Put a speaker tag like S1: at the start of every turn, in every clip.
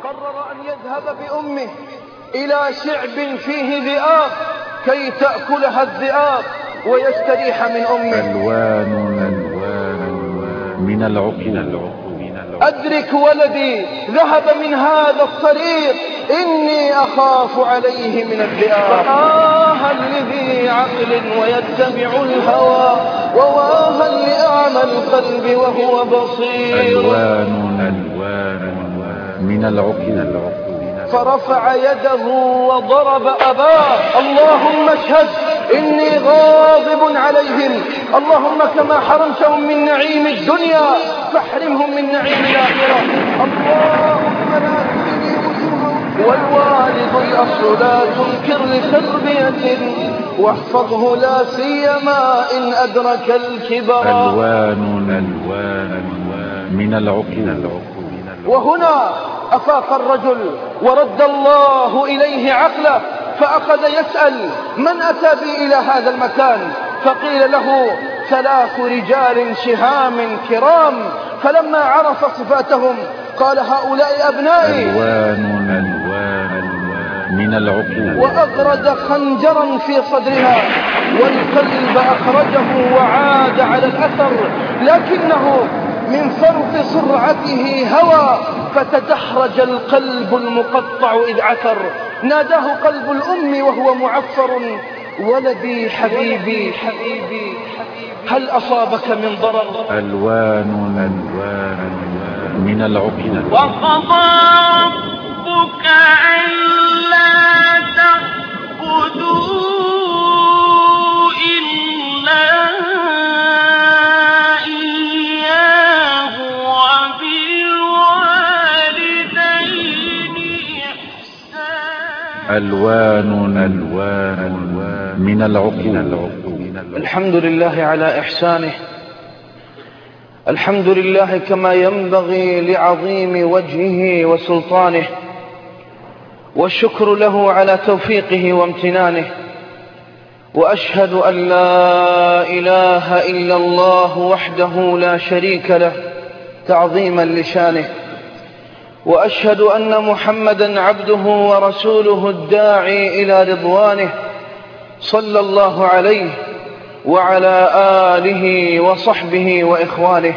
S1: قرر أن يذهب بأمه إلى شعب فيه ذئاب كي تأكلها الذئاب ويستريح من أمه.
S2: ألوان من العقول.
S1: أدرك ولدي ذهب من هذا الطريق، إني أخاف عليه من الذئاب. فآها لذي عقل ويتبع الهوى، وواها لأعمى القلب وهو بصير.
S2: ألوان من العقول.
S1: فرفع يده وضرب أباه. اللهم اشهد إني غاضب عليهم، اللهم كما حرمتهم من نعيم الدنيا فاحرمهم من نعيم الآخرة. اللهم لا تخزني وجوههم، والوالد الأصل لا تنكر لتربية، واحفظه لا سيما إن أدرك الكبر.
S2: ألوان من العقول.
S1: وهنا أفاق الرجل ورد الله إليه عقله، فأخذ يسأل من أتى بي إلى هذا المكان؟ فقيل له 3 رجال شهام كرام. فلما عرف صفاتهم قال هؤلاء أبنائي.
S2: ألوان من العقول.
S1: وأغرد خنجرا في صدرها، والقلب أخرجه وعاد على الأثر، لكنه من فرط سرعته هوى فتدحرج القلب المقطع إذ عثر. ناداه قلب الأم وهو معفر: ولدي حبيبي حبيبي هل أصابك من ضرر؟
S2: ألوان من العقول.
S3: وقضى ربك ألا تعبدوا إلا إياه وبالوالدين إحسانا.
S2: ألوان من العقول.
S1: الحمد لله على إحسانه، الحمد لله كما ينبغي لعظيم وجهه وسلطانه، والشكر له على توفيقه وامتنانه. وأشهد أن لا إله إلا الله وحده لا شريك له تعظيما لشانه. وأشهد أن محمدا عبده ورسوله الداعي إلى رضوانه، صلى الله عليه وعلى آله وصحبه وإخوانه.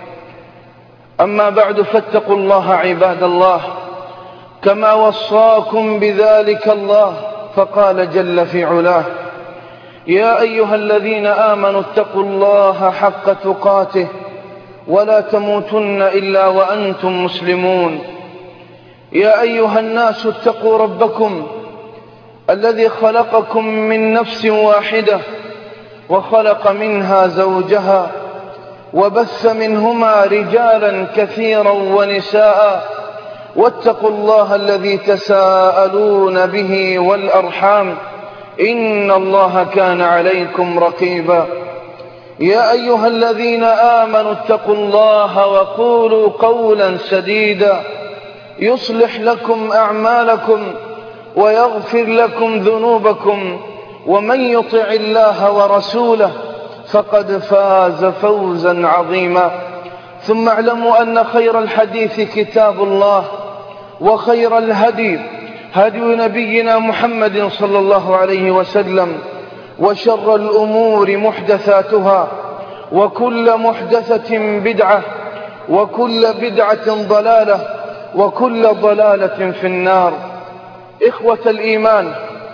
S1: أما بعد، فاتقوا الله عباد الله كما وصاكم بذلك الله، فقال جل في علاه: يا أيها الذين آمنوا اتقوا الله حق تقاته ولا تموتن إلا وأنتم مسلمون. يا أيها الناس اتقوا ربكم الذي خلقكم من نفس واحدة وخلق منها زوجها وبث منهما رجالا كثيرا ونساء، واتقوا الله الذي تساءلون به والأرحام، إن الله كان عليكم رقيبا. يا أيها الذين آمنوا اتقوا الله وقولوا قولا سديدا يصلح لكم أعمالكم ويغفر لكم ذنوبكم، ومن يطع الله ورسوله فقد فاز فوزا عظيما. ثم اعلموا أن خير الحديث كتاب الله، وخير الهدي هدي نبينا محمد صلى الله عليه وسلم، وشر الأمور محدثاتها، وكل محدثة بدعة، وكل بدعة ضلالة، وكل ضلالة في النار. إخوة الإيمان،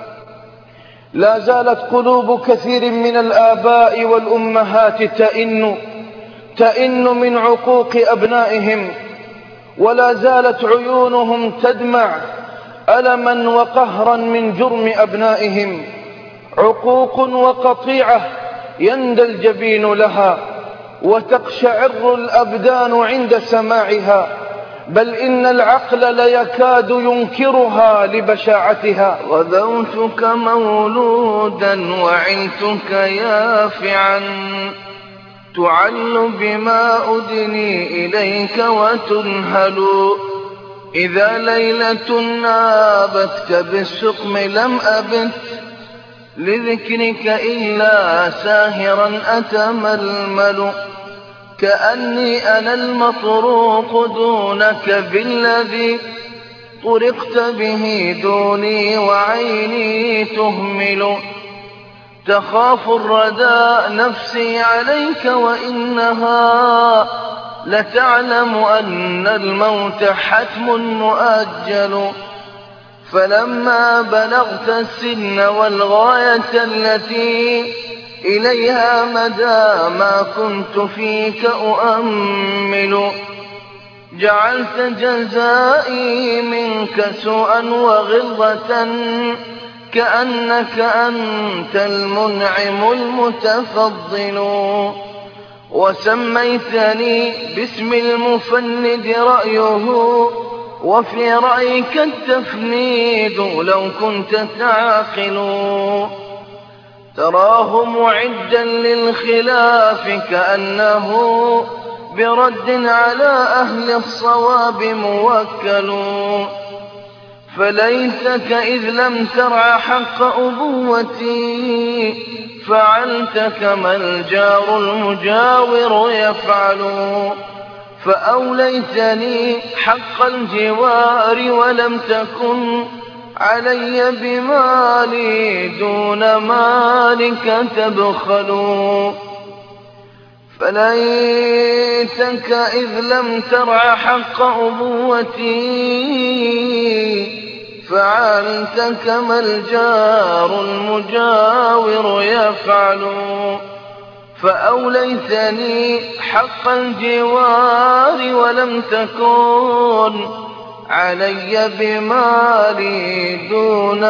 S1: لا زالت قلوب كثير من الآباء والأمهات تئن من عقوق أبنائهم، ولا زالت عيونهم تدمع ألما وقهرا من جرم أبنائهم. عقوق وقطيعة يندى الجبين لها وتقشعر الأبدان عند سماعها، بل إن العقل ليكاد ينكرها لبشاعتها.
S3: وذوتك مولودا وعنتك يافعا، تعل بما أدني إليك وتنهل. إذا ليلة نابتك بالسقم لم أبت لذكرك إلا ساهرا أتململ. كأني أنا المطروق دونك بالذي طرقت به دوني وعيني تهمل، تخاف الردى نفسي عليك وإنها لتعلم أن الموت حتم مؤجل. فلما بلغت السن والغاية التي إليها مدى ما كنت فيك أؤمل، جعلت جزائي منك سوءا وغلظة كأنك أنت المنعم المتفضل، وسميتني باسم المفند رأيه وفي رأيك التفنيد لو كنت تعقل، تراه معدا للخلاف كأنه برد على أهل الصواب موكل، فليتك إذ لم ترع حق أبوتي فعلت كما الجار المجاور يفعل، فأوليتني حق الجوار ولم تكن علي بمالي دون مالك تبخل، فليتك إذ لم ترع حق أبوتي فعلت كما الجار المجاور يفعل، فأوليتني حق الجوار ولم تكن علي بمالي دون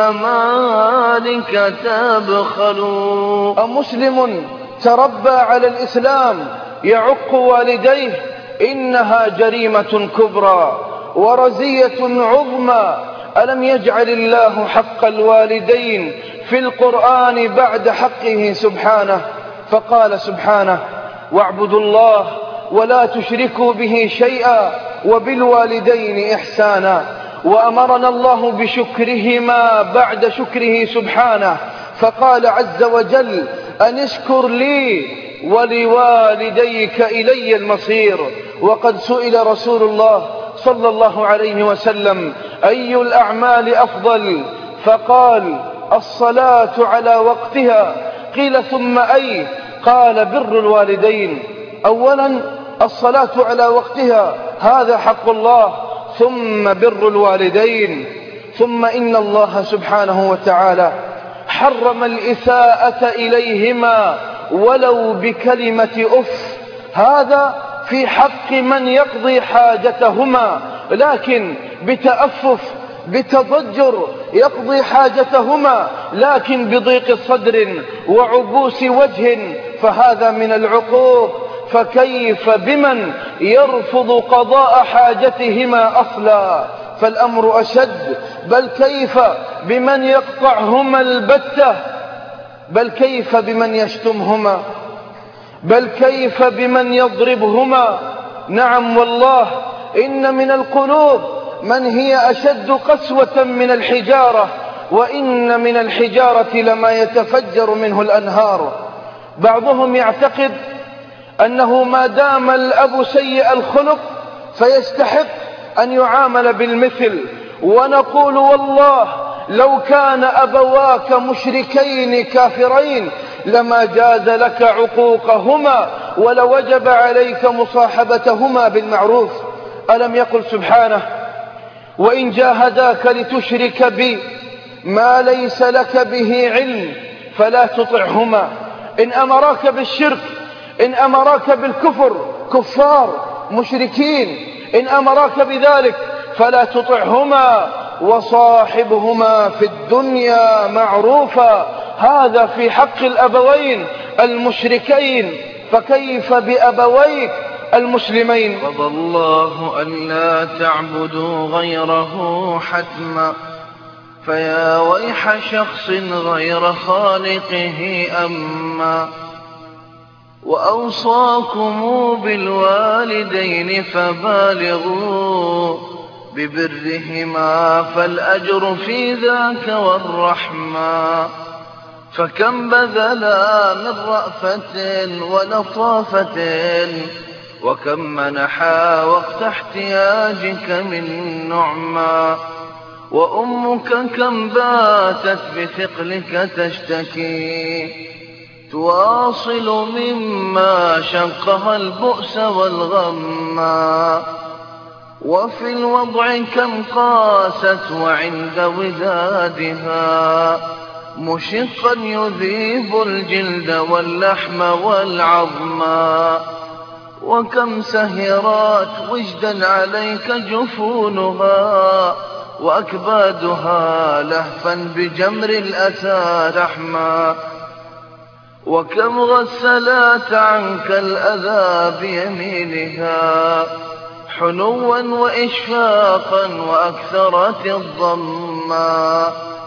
S3: مالك تبخل.
S1: أمسلم تربى على الإسلام يعق والديه إنها جريمة كبرى ورزية عظمى. ألم يجعل الله حق الوالدين في القرآن بعد حقه سبحانه؟ فقال سبحانه: واعبدوا الله ولا تشركوا به شيئا وبالوالدين إحسانا. وأمرنا الله بشكرهما بعد شكره سبحانه، فقال عز وجل: أن اشكر لي ولوالديك إلي المصير. وقد سئل رسول الله صلى الله عليه وسلم: أي الأعمال أفضل؟ فقال: الصلاة على وقتها. قيل: ثم أي؟ قال: بر الوالدين. أولا الصلاة على وقتها، هذا حق الله، ثم بر الوالدين، ثم إن الله سبحانه وتعالى حرم الإساءة إليهما ولو بكلمة أف. هذا في حق من يقضي حاجتهما، لكن بتأفف بتضجر يقضي حاجتهما، لكن بضيق صدر وعبوس وجه، فهذا من العقوق. فكيف بمن يرفض قضاء حاجتهما أصلا؟ فالأمر أشد. بل كيف بمن يقطعهما البتة؟ بل كيف بمن يشتمهما؟ بل كيف بمن يضربهما؟ نعم والله، إن من القلوب من هي أشد قسوة من الحجارة، وإن من الحجارة لما يتفجر منه الأنهار. بعضهم يعتقد أنه ما دام الأب سيء الخلق فيستحق أن يعامل بالمثل. ونقول: والله لو كان أبواك مشركين كافرين لما جاز لك عقوقهما ولوجب عليك مصاحبتهما بالمعروف. ألم يقل سبحانه: وإن جاهداك لتشرك بي ما ليس لك به علم فلا تطعهما. إن أمراك بالشرك، إن أمراك بالكفر، كفار مشركين، إن أمراك بذلك فلا تطعهما وصاحبهما في الدنيا معروفا. هذا في حق الأبوين المشركين، فكيف بأبويك المسلمين؟
S3: قضى الله ألا تعبدوا غيره حتما، فيا ويح شخص غير خالقه أما. وأوصاكم بالوالدين فبالغوا ببرهما، فالأجر في ذاك والرحمة. فكم بذلا من رأفة ولطافة، وكم منحا وقت احتياجك من نعمة. وأمك كم باتت بثقلك تشتكي تواصل مما شقها البؤس والغما وفي الوضع كم قاست وعند ودادها مشقا يذيب الجلد واللحم والعظما وكم سهرات وجدا عليك جفونها وأكبادها لهفا بجمر الأسى رحما وكم غسلت عنك الأذى بيمينها حنوا وإشفاقا وأكثرت الضما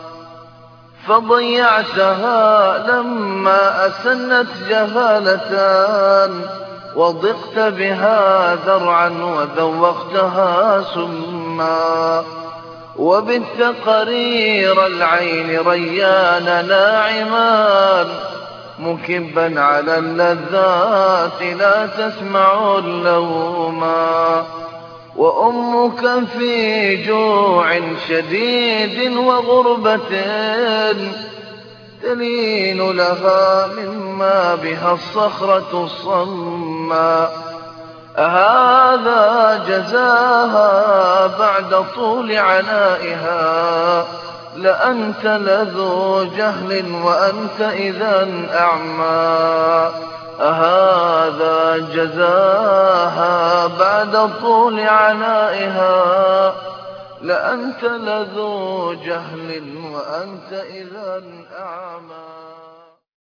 S3: فضيعتها لما أسنت جهالتان وضقت بها ذرعا وذوقتها سما وبت قرير العين ريان ناعمان مكبا على اللذات لا تسمع اللوما وأمك في جوع شديد وغربة تلين لها مما بها الصخرة الصما أهذا جزاها بعد طول عنائها لأنت لذو جهل وأنت إذا أعمى أهذا جزاها بعد طول عنائها لأنت لذو جهل وأنت إذا أعمى